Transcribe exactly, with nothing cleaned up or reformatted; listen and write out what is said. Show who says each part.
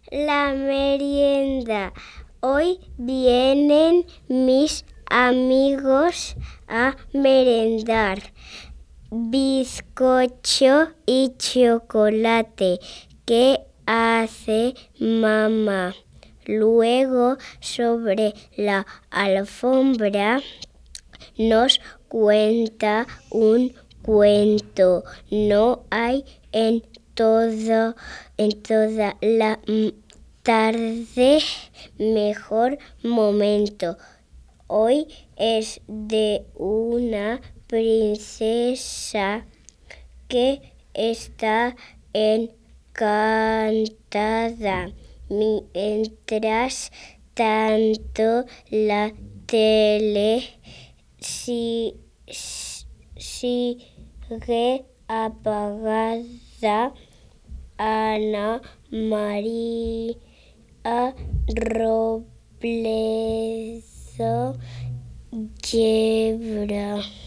Speaker 1: la merienda. Hoy vienen mis amigos a merendar. Bizcocho y chocolate. ¿Qué hace mamá? Luego, sobre la alfombra, nos cuenta un cuento. No hay en todo, en toda la tarde mejor momento. Hoy es de una princesa que está encantada. Mientras tanto, la tele si, sigue apagada. Ana María Robledo Yebra.